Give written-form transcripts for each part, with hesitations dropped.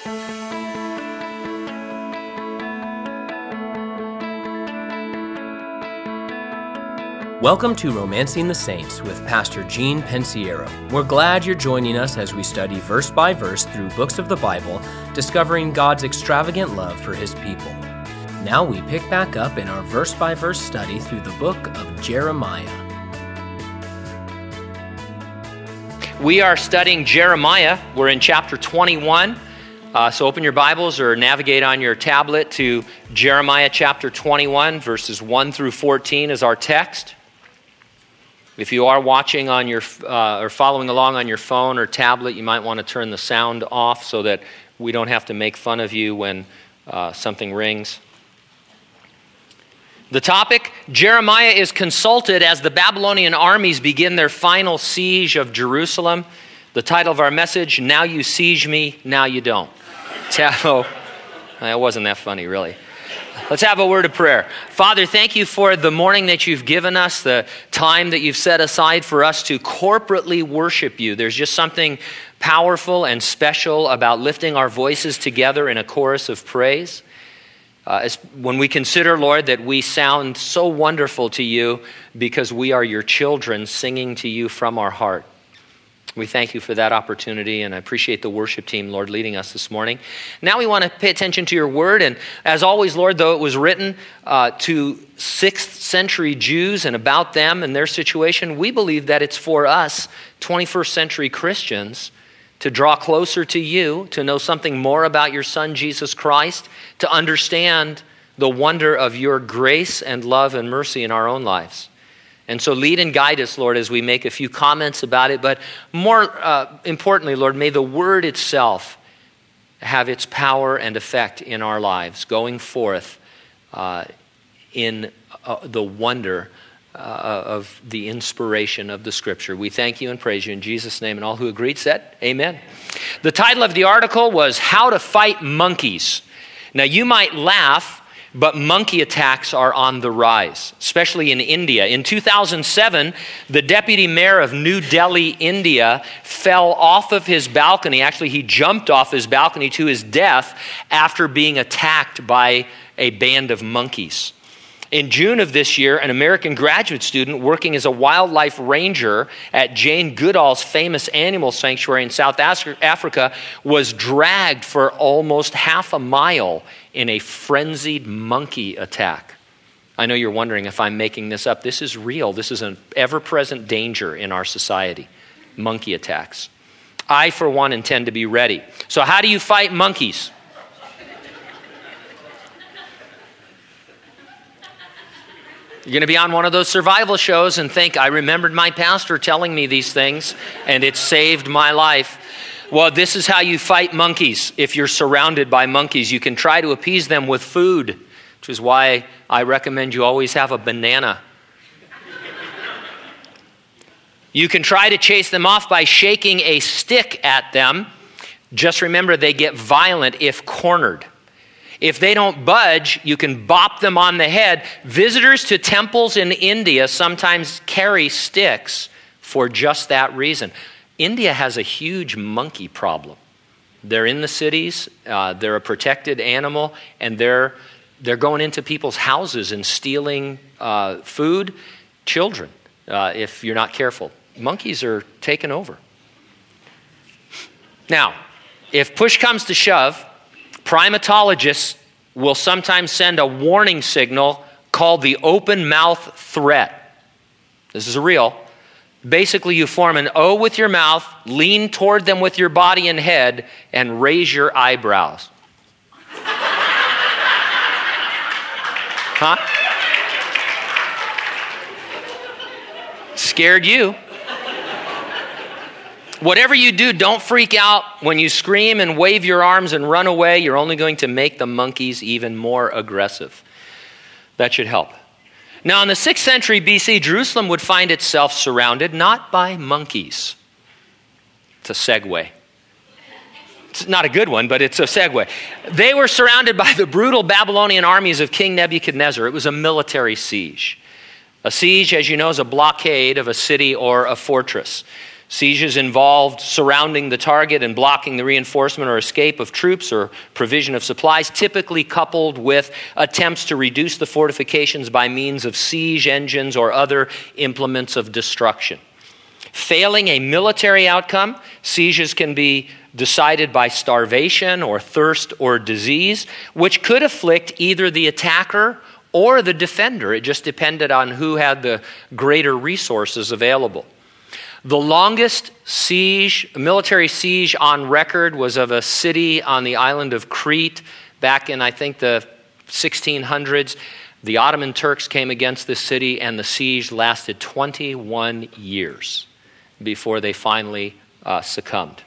Welcome to Romancing the Saints with Pastor Gene Pensiero. We're glad you're joining us as we study verse by verse through books of the Bible, discovering God's extravagant love for His people. Now we pick back up in our verse by verse study through the book of Jeremiah. We are studying Jeremiah. We're in chapter 21. So open your Bibles or navigate on your tablet to Jeremiah chapter 21, verses 1 through 14 is our text. If you are watching on your or following along on your phone or tablet, you might want to turn the sound off so that we don't have to make fun of you when something rings. The topic, Jeremiah is consulted as the Babylonian armies begin their final siege of Jerusalem. The title of our message, Now You Siege Me, Now You Don't. It wasn't that funny, really. Let's have a word of prayer. Father, thank you for the morning that you've given us, the time that you've set aside for us to corporately worship you. There's just something powerful and special about lifting our voices together in a chorus of praise. When we consider, Lord, that we sound so wonderful to you because we are your children singing to you from our heart. We thank you for that opportunity, and I appreciate the worship team, Lord, leading us this morning. Now we want to pay attention to your word, and as always, Lord, though it was written to 6th century Jews and about them and their situation, we believe that it's for us, 21st century Christians, to draw closer to you, to know something more about your Son, Jesus Christ, to understand the wonder of your grace and love and mercy in our own lives. And so lead and guide us, Lord, as we make a few comments about it. But more importantly, Lord, may the word itself have its power and effect in our lives, going forth in the wonder of the inspiration of the Scripture. We thank you and praise you in Jesus' name. And all who agreed said, amen. The title of the article was How to Fight Monkeys. Now, you might laugh, but monkey attacks are on the rise, especially in India. In 2007, the deputy mayor of New Delhi, India, fell off of his balcony. Actually, he jumped off his balcony to his death after being attacked by a band of monkeys. In June of this year, an American graduate student working as a wildlife ranger at Jane Goodall's famous animal sanctuary in South Africa was dragged for almost half a mile in a frenzied monkey attack. I know you're wondering if I'm making this up. This is real. This is an ever-present danger in our society, monkey attacks. I, for one, intend to be ready. So how do you fight monkeys? You're going to be on one of those survival shows and think, I remembered my pastor telling me these things, and it saved my life. Well, this is how you fight monkeys. If you're surrounded by monkeys, you can try to appease them with food, which is why I recommend you always have a banana. You can try to chase them off by shaking a stick at them. Just remember, they get violent if cornered. If they don't budge, you can bop them on the head. Visitors to temples in India sometimes carry sticks for just that reason. India has a huge monkey problem. They're in the cities, they're a protected animal, and they're going into people's houses and stealing food, children, if you're not careful. Monkeys are taken over. Now, if push comes to shove, primatologists will sometimes send a warning signal called the open mouth threat. This is real. Basically, you form an O with your mouth, lean toward them with your body and head, and raise your eyebrows. Huh? Scared you. Whatever you do, don't freak out. When you scream and wave your arms and run away, you're only going to make the monkeys even more aggressive. That should help. Now, in the 6th century BC, Jerusalem would find itself surrounded not by monkeys. It's a segue. It's not a good one, but it's a segue. They were surrounded by the brutal Babylonian armies of King Nebuchadnezzar. It was a military siege. A siege, as you know, is a blockade of a city or a fortress. Sieges involved surrounding the target and blocking the reinforcement or escape of troops or provision of supplies, typically coupled with attempts to reduce the fortifications by means of siege engines or other implements of destruction. Failing a military outcome, sieges can be decided by starvation or thirst or disease, which could afflict either the attacker or the defender. It just depended on who had the greater resources available. The longest military siege on record was of a city on the island of Crete back in, I think, the 1600s. The Ottoman Turks came against this city, and the siege lasted 21 years before they finally succumbed.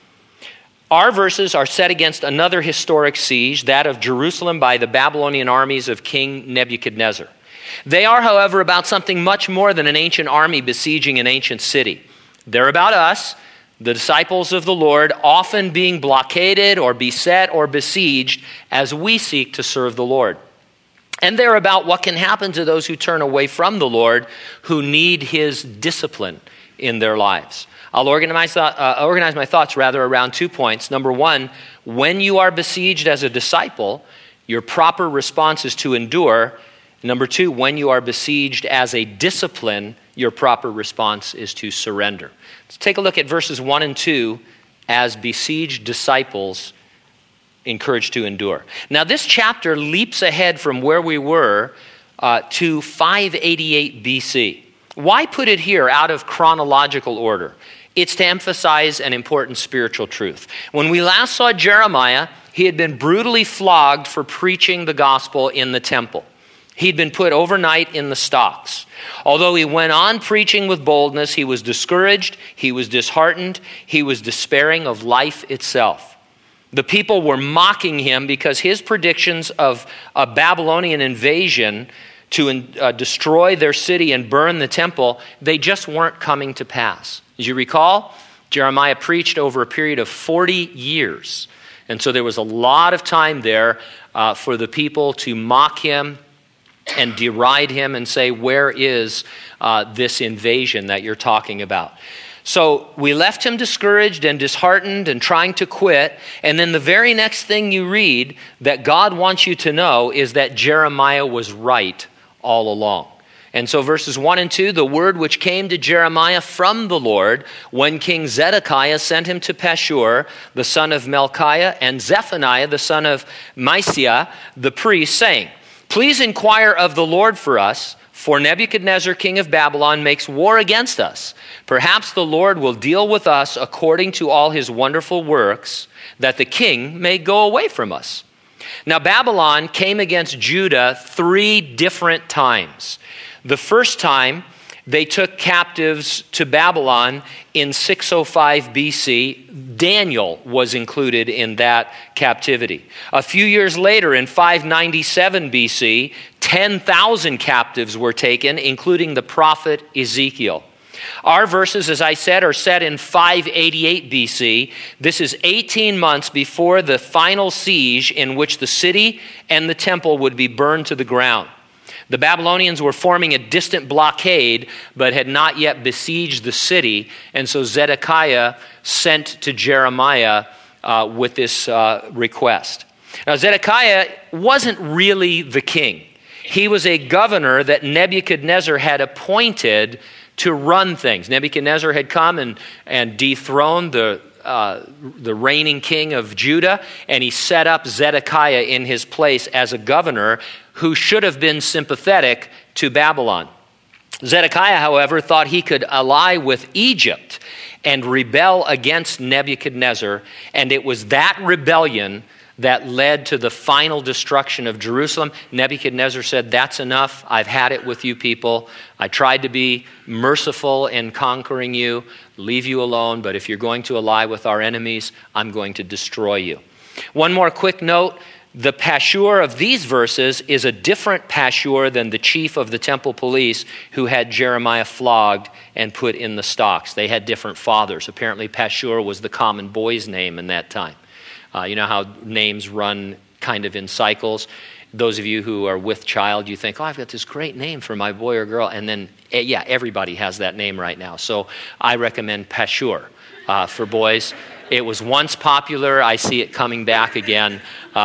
Our verses are set against another historic siege, that of Jerusalem by the Babylonian armies of King Nebuchadnezzar. They are, however, about something much more than an ancient army besieging an ancient city. They're about us, the disciples of the Lord, often being blockaded or beset or besieged as we seek to serve the Lord. And they're about what can happen to those who turn away from the Lord, who need his discipline in their lives. I'll organize my thoughts around 2 points. Number one, when you are besieged as a disciple, your proper response is to endure. Number two, when you are besieged as a discipline, your proper response is to surrender. Let's take a look at verses 1 and 2 as besieged disciples encouraged to endure. Now, this chapter leaps ahead from where we were to 588 BC. Why put it here out of chronological order? It's to emphasize an important spiritual truth. When we last saw Jeremiah, he had been brutally flogged for preaching the gospel in the temple. He'd been put overnight in the stocks. Although he went on preaching with boldness, he was discouraged, he was disheartened, he was despairing of life itself. The people were mocking him because his predictions of a Babylonian invasion to destroy their city and burn the temple, they just weren't coming to pass. As you recall, Jeremiah preached over a period of 40 years. And so there was a lot of time there for the people to mock him and deride him and say, where is this invasion that you're talking about? So we left him discouraged and disheartened and trying to quit. And then the very next thing you read that God wants you to know is that Jeremiah was right all along. And so verses 1 and 2, the word which came to Jeremiah from the Lord when King Zedekiah sent him to Pashur, the son of Melchiah, and Zephaniah, the son of Maaseiah, the priest, saying, please inquire of the Lord for us, for Nebuchadnezzar, king of Babylon, makes war against us. Perhaps the Lord will deal with us according to all his wonderful works, that the king may go away from us. Now Babylon came against Judah 3 different times. The first time, they took captives to Babylon in 605 BC. Daniel was included in that captivity. A few years later, in 597 BC, 10,000 captives were taken, including the prophet Ezekiel. Our verses, as I said, are set in 588 BC. This is 18 months before the final siege in which the city and the temple would be burned to the ground. The Babylonians were forming a distant blockade, but had not yet besieged the city. And so Zedekiah sent to Jeremiah with this request. Now, Zedekiah wasn't really the king. He was a governor that Nebuchadnezzar had appointed to run things. Nebuchadnezzar had come and dethroned the reigning king of Judah, and he set up Zedekiah in his place as a governor who should have been sympathetic to Babylon. Zedekiah, however, thought he could ally with Egypt and rebel against Nebuchadnezzar, and it was that rebellion that led to the final destruction of Jerusalem. Nebuchadnezzar said, that's enough. I've had it with you people. I tried to be merciful in conquering you, leave you alone, but if you're going to ally with our enemies, I'm going to destroy you. One more quick note. The Pashur of these verses is a different Pashur than the chief of the temple police who had Jeremiah flogged and put in the stocks. They had different fathers. Apparently Pashur was the common boy's name in that time. You know how names run kind of in cycles. Those of you who are with child, you think, oh, I've got this great name for my boy or girl. And then, yeah, everybody has that name right now. So I recommend Pashur for boys. It was once popular. I see it coming back again.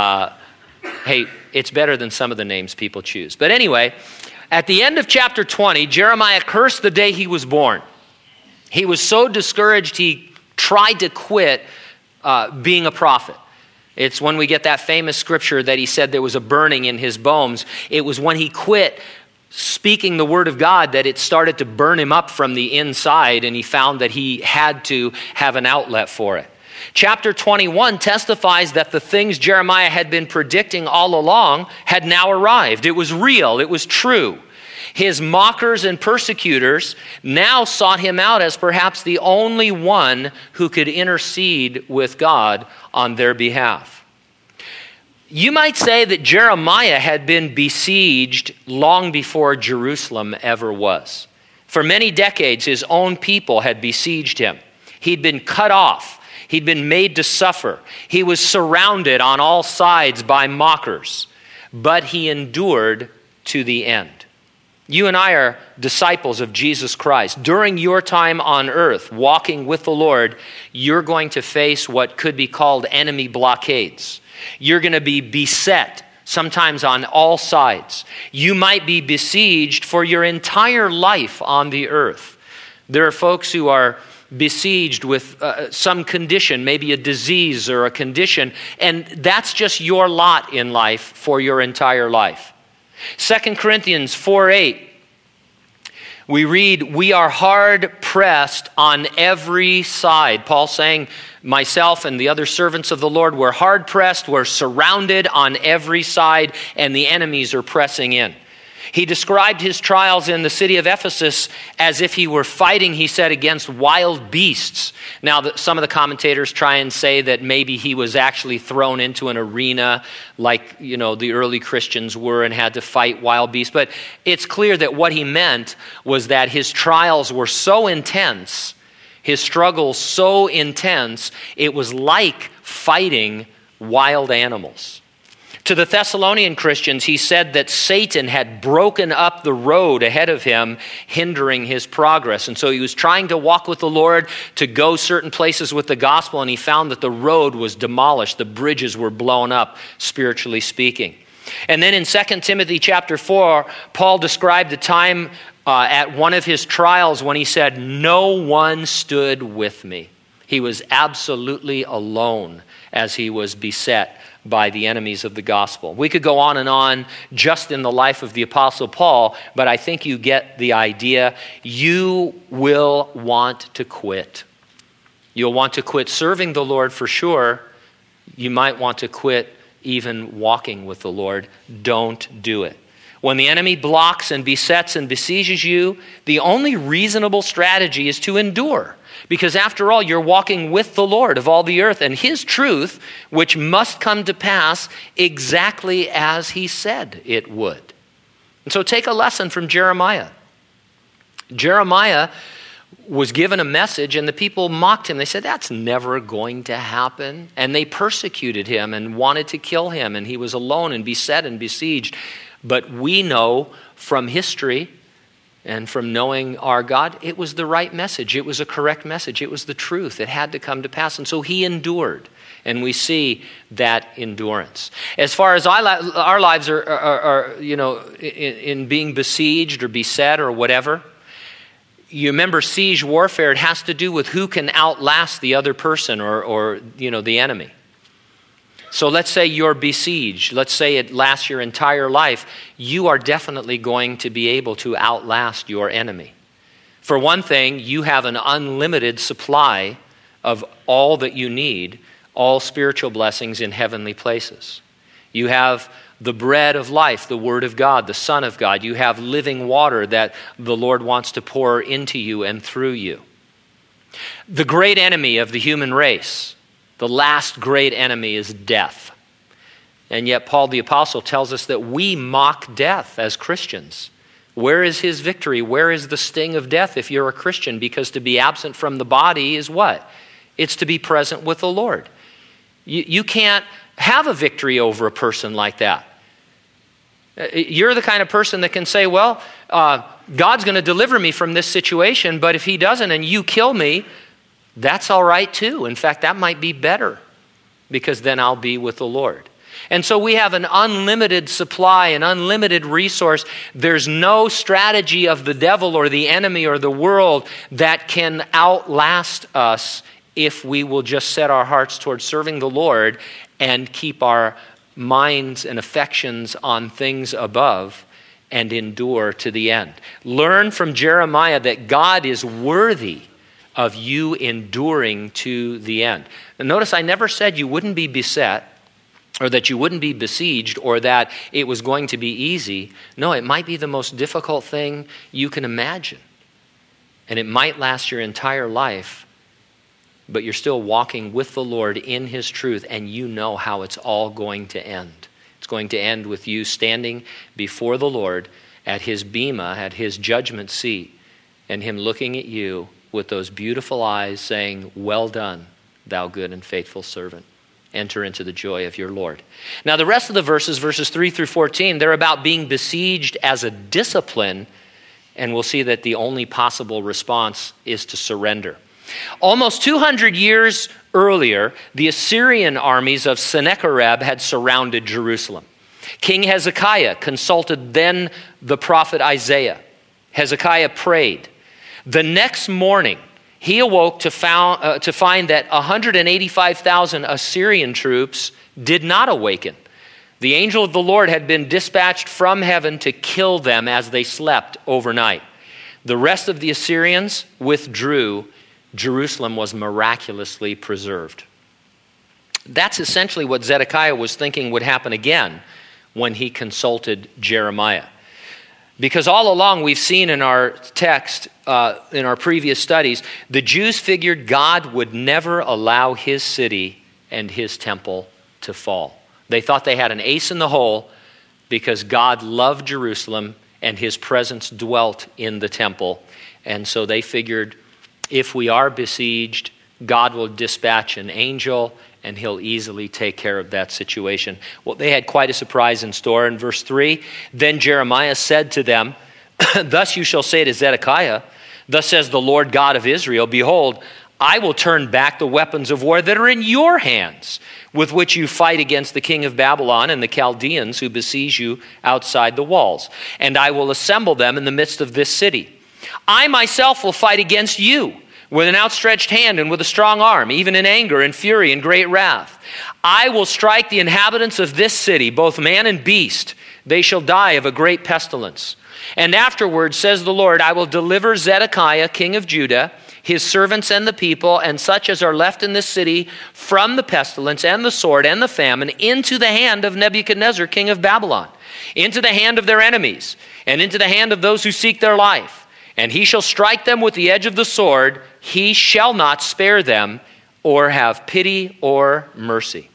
Hey, it's better than some of the names people choose. But anyway, at the end of chapter 20, Jeremiah cursed the day he was born. He was so discouraged, he tried to quit being a prophet. It's when we get that famous scripture that he said there was a burning in his bones. It was when he quit speaking the word of God that it started to burn him up from the inside, and he found that he had to have an outlet for it. Chapter 21 testifies that the things Jeremiah had been predicting all along had now arrived. It was real. It was true. His mockers and persecutors now sought him out as perhaps the only one who could intercede with God on their behalf. You might say that Jeremiah had been besieged long before Jerusalem ever was. For many decades, his own people had besieged him. He'd been cut off. He'd been made to suffer. He was surrounded on all sides by mockers, but he endured to the end. You and I are disciples of Jesus Christ. During your time on earth, walking with the Lord, you're going to face what could be called enemy blockades. You're going to be beset, sometimes on all sides. You might be besieged for your entire life on the earth. There are folks who are besieged with some condition, maybe a disease or a condition, and that's just your lot in life for your entire life. 2 Corinthians 4:8, we read, we are hard pressed on every side. Paul saying, myself and the other servants of the Lord, we're hard pressed, we're surrounded on every side, and the enemies are pressing in. He described his trials in the city of Ephesus as if he were fighting, he said, against wild beasts. Now, some of the commentators try and say that maybe he was actually thrown into an arena like, the early Christians were and had to fight wild beasts. But it's clear that what he meant was that his trials were so intense, his struggles so intense, it was like fighting wild animals. To the Thessalonian Christians, he said that Satan had broken up the road ahead of him, hindering his progress. And so he was trying to walk with the Lord, to go certain places with the gospel, and he found that the road was demolished. The bridges were blown up, spiritually speaking. And then in 2 Timothy chapter 4, Paul described the time at one of his trials when he said, no one stood with me. He was absolutely alone as he was beset by the enemies of the gospel. We could go on and on just in the life of the Apostle Paul, but I think you get the idea. You will want to quit. You'll want to quit serving the Lord for sure. You might want to quit even walking with the Lord. Don't do it. When the enemy blocks and besets and besieges you, the only reasonable strategy is to endure. Because after all, you're walking with the Lord of all the earth and his truth, which must come to pass exactly as he said it would. And so take a lesson from Jeremiah. Jeremiah was given a message and the people mocked him. They said, that's never going to happen. And they persecuted him and wanted to kill him. And he was alone and beset and besieged. But we know from history and from knowing our God, it was the right message. It was a correct message. It was the truth. It had to come to pass. And so he endured. And we see that endurance. As far as our lives are in being besieged or beset or whatever, you remember siege warfare, it has to do with who can outlast the other person or the enemy. So let's say you're besieged. Let's say it lasts your entire life. You are definitely going to be able to outlast your enemy. For one thing, you have an unlimited supply of all that you need, all spiritual blessings in heavenly places. You have the bread of life, the Word of God, the Son of God. You have living water that the Lord wants to pour into you and through you. The great enemy of the human race, the last great enemy, is death. And yet Paul the Apostle tells us that we mock death as Christians. Where is his victory? Where is the sting of death if you're a Christian? Because to be absent from the body is what? It's to be present with the Lord. You can't have a victory over a person like that. You're the kind of person that can say, well, God's going to deliver me from this situation, but if he doesn't and you kill me, that's all right too. In fact, that might be better because then I'll be with the Lord. And so we have an unlimited supply, an unlimited resource. There's no strategy of the devil or the enemy or the world that can outlast us if we will just set our hearts towards serving the Lord and keep our minds and affections on things above and endure to the end. Learn from Jeremiah that God is worthy of you enduring to the end. And notice I never said you wouldn't be beset or that you wouldn't be besieged or that it was going to be easy. No, it might be the most difficult thing you can imagine. And it might last your entire life, but you're still walking with the Lord in his truth, and you know how it's all going to end. It's going to end with you standing before the Lord at his bema, at his judgment seat, and him looking at you with those beautiful eyes saying, well done, thou good and faithful servant. Enter into the joy of your Lord. Now the rest of the verses 3 through 14, they're about being besieged as a discipline, and we'll see that the only possible response is to surrender. Almost 200 years earlier, the Assyrian armies of Sennacherib had surrounded Jerusalem. King Hezekiah consulted then the prophet Isaiah. Hezekiah prayed. The next morning, he awoke to find that 185,000 Assyrian troops did not awaken. The angel of the Lord had been dispatched from heaven to kill them as they slept overnight. The rest of the Assyrians withdrew. Jerusalem was miraculously preserved. That's essentially what Zedekiah was thinking would happen again when he consulted Jeremiah. Because all along we've seen in our text, in our previous studies, the Jews figured God would never allow his city and his temple to fall. They thought they had an ace in the hole because God loved Jerusalem and his presence dwelt in the temple. And so they figured if we are besieged, God will dispatch an angel and he'll easily take care of that situation. Well, they had quite a surprise in store. In verse 3, then Jeremiah said to them, thus you shall say to Zedekiah, thus says the Lord God of Israel, behold, I will turn back the weapons of war that are in your hands, with which you fight against the king of Babylon and the Chaldeans who besiege you outside the walls. And I will assemble them in the midst of this city. I myself will fight against you with an outstretched hand and with a strong arm, even in anger and fury and great wrath. I will strike the inhabitants of this city, both man and beast. They shall die of a great pestilence. And afterward, says the Lord, I will deliver Zedekiah, king of Judah, his servants and the people, and such as are left in this city from the pestilence and the sword and the famine into the hand of Nebuchadnezzar, king of Babylon, into the hand of their enemies, and into the hand of those who seek their life. And he shall strike them with the edge of the sword. He shall not spare them or have pity or mercy.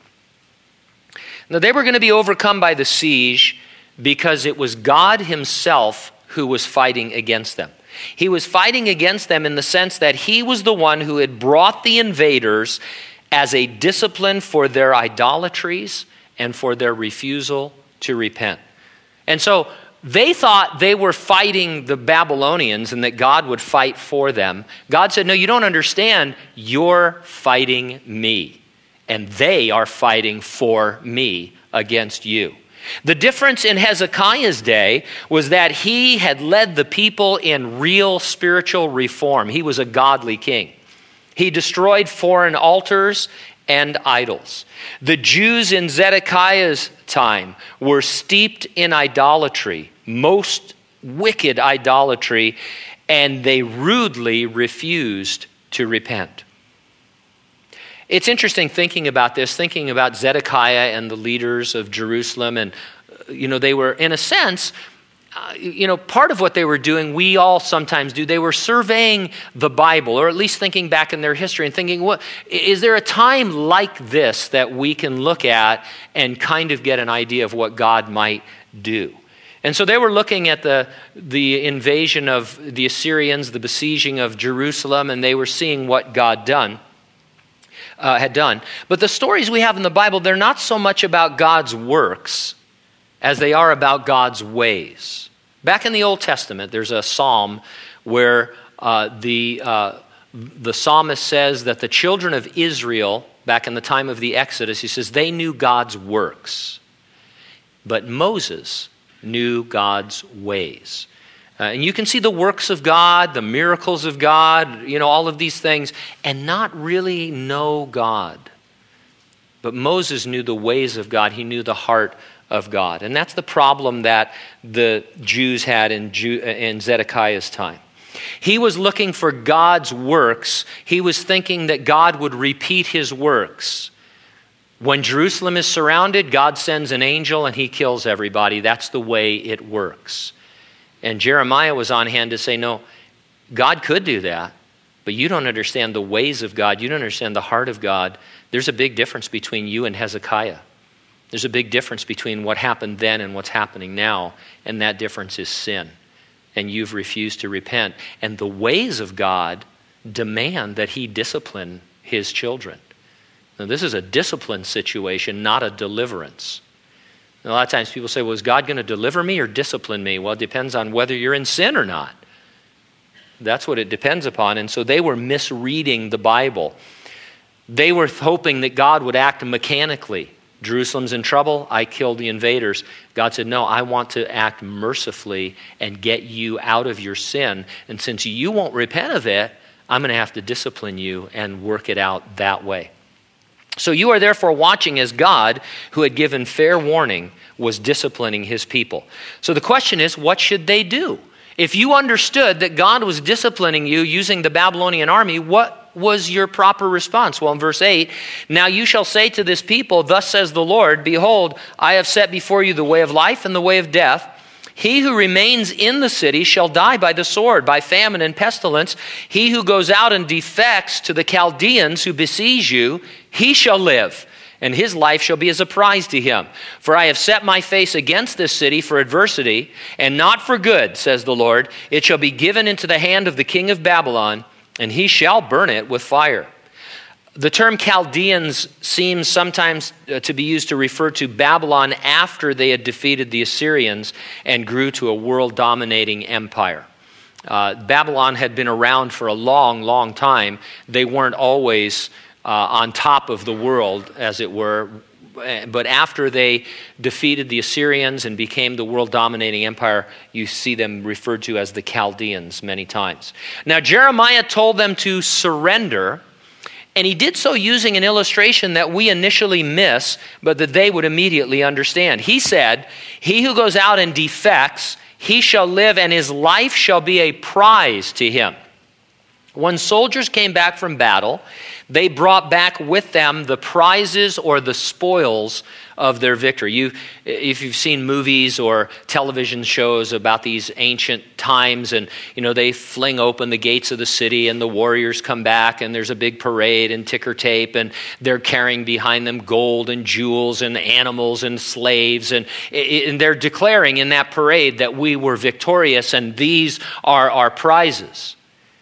Now they were going to be overcome by the siege because it was God himself who was fighting against them. He was fighting against them in the sense that he was the one who had brought the invaders as a discipline for their idolatries and for their refusal to repent. And so they thought they were fighting the Babylonians and that God would fight for them. God said, no, you don't understand. You're fighting me. And they are fighting for me against you. The difference in Hezekiah's day was that he had led the people in real spiritual reform. He was a godly king. He destroyed foreign altars and idols. The Jews in Zedekiah's time were steeped in idolatry, most wicked idolatry, and they rudely refused to repent. It's interesting thinking about this, thinking about Zedekiah and the leaders of Jerusalem, and they were, in a sense, part of what they were doing, we all sometimes do. They were surveying the Bible, or at least thinking back in their history and thinking, what is there a time like this that we can look at and kind of get an idea of what God might do? And so they were looking at the invasion of the Assyrians, the besieging of Jerusalem, and they were seeing what God had done. But the stories we have in the Bible, they're not so much about God's works as they are about God's ways. Back in the Old Testament, there's a psalm where the psalmist says that the children of Israel, back in the time of the Exodus, he says they knew God's works, but Moses knew God's ways. And you can see the works of God, the miracles of God, all of these things, and not really know God. But Moses knew the ways of God. He knew the heart of God. And that's the problem that the Jews had in Zedekiah's time. He was looking for God's works. He was thinking that God would repeat his works. When Jerusalem is surrounded, God sends an angel and he kills everybody. That's the way it works. And Jeremiah was on hand to say, no, God could do that, but you don't understand the ways of God. You don't understand the heart of God. There's a big difference between you and Hezekiah. There's a big difference between what happened then and what's happening now, and that difference is sin. And you've refused to repent. And the ways of God demand that he discipline his children. Now, this is a discipline situation, not a deliverance. And a lot of times people say, well, is God going to deliver me or discipline me? Well, it depends on whether you're in sin or not. That's what it depends upon. And so they were misreading the Bible. They were hoping that God would act mechanically. Jerusalem's in trouble, I kill the invaders. God said, no, I want to act mercifully and get you out of your sin. And since you won't repent of it, I'm going to have to discipline you and work it out that way. So you are therefore watching as God, who had given fair warning, was disciplining his people. So the question is, what should they do? If you understood that God was disciplining you using the Babylonian army, what was your proper response? Well, in verse 8, now you shall say to this people, thus says the Lord, behold, I have set before you the way of life and the way of death. He who remains in the city shall die by the sword, by famine and pestilence. He who goes out and defects to the Chaldeans who besiege you, he shall live, and his life shall be as a prize to him. For I have set my face against this city for adversity, and not for good, says the Lord. It shall be given into the hand of the king of Babylon, and he shall burn it with fire. The term Chaldeans seems sometimes to be used to refer to Babylon after they had defeated the Assyrians and grew to a world-dominating empire. Babylon had been around for a long, long time. They weren't always on top of the world, as it were. But after they defeated the Assyrians and became the world-dominating empire, you see them referred to as the Chaldeans many times. Now, Jeremiah told them to surrender, and he did so using an illustration that we initially miss, but that they would immediately understand. He said, he who goes out and defects, he shall live, and his life shall be a prize to him. When soldiers came back from battle, they brought back with them the prizes or the spoils of their victory. If you've seen movies or television shows about these ancient times, and they fling open the gates of the city and the warriors come back and there's a big parade and ticker tape and they're carrying behind them gold and jewels and animals and slaves, and they're declaring in that parade that we were victorious and these are our prizes.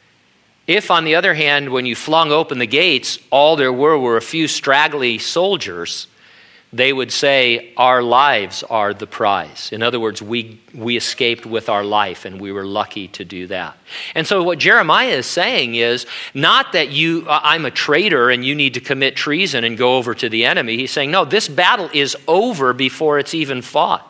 If, on the other hand, when you flung open the gates, all there were a few straggly soldiers, they would say, our lives are the prize. In other words, we escaped with our life, and we were lucky to do that. And so what Jeremiah is saying is not that I'm a traitor and you need to commit treason and go over to the enemy. He's saying, no, this battle is over before it's even fought.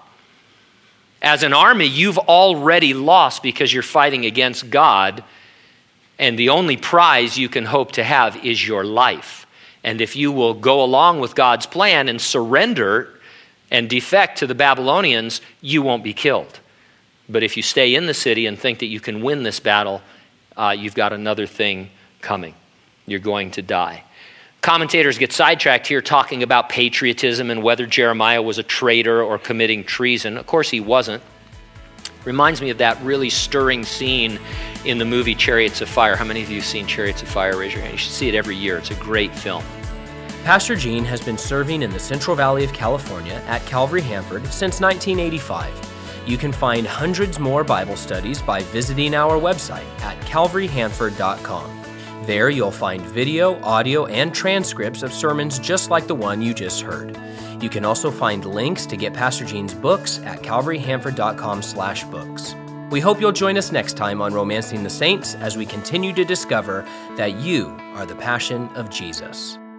As an army, you've already lost because you're fighting against God. And the only prize you can hope to have is your life. And if you will go along with God's plan and surrender and defect to the Babylonians, you won't be killed. But if you stay in the city and think that you can win this battle, you've got another thing coming. You're going to die. Commentators get sidetracked here talking about patriotism and whether Jeremiah was a traitor or committing treason. Of course he wasn't. Reminds me of that really stirring scene in the movie Chariots of Fire. How many of you have seen Chariots of Fire? Raise your hand. You should see it every year. It's a great film. Pastor Gene has been serving in the Central Valley of California at Calvary Hanford since 1985. You can find hundreds more Bible studies by visiting our website at calvaryhanford.com. There you'll find video, audio, and transcripts of sermons just like the one you just heard. You can also find links to get Pastor Gene's books at calvaryhanford.com/books. We hope you'll join us next time on Romancing the Saints as we continue to discover that you are the passion of Jesus.